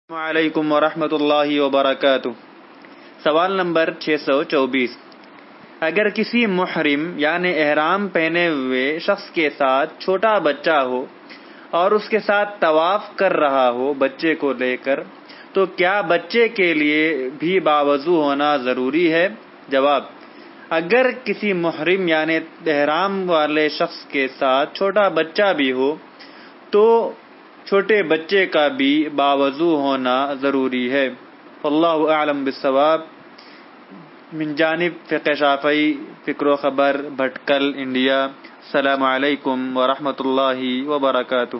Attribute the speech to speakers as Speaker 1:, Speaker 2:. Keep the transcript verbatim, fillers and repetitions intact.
Speaker 1: वालेकुम वरहमतुल्लाहि वबरकातुह। सवाल नंबर छह सौ चौबीस। अगर किसी मुहरिम यानी एहराम पहने हुए शख्स के साथ छोटा बच्चा हो और उसके साथ तवाफ कर रहा हो बच्चे को लेकर, तो क्या बच्चे के लिए भी बावजू होना जरूरी है? जवाब: अगर किसी मुहरिम यानी एहराम वाले शख्स के साथ छोटा बच्चा भी हो तो छोटे बच्चे का भी बावजू होना जरूरी है। अल्लाहु आलम बिस्सवाब। मिन जानिब फ़िक़्ह शाफ़ई, फ़िक्र ख़बर, भटकल, इंडिया। अस्सलामु अलैकुम वरहमतुल्लाहि वबरकातुह।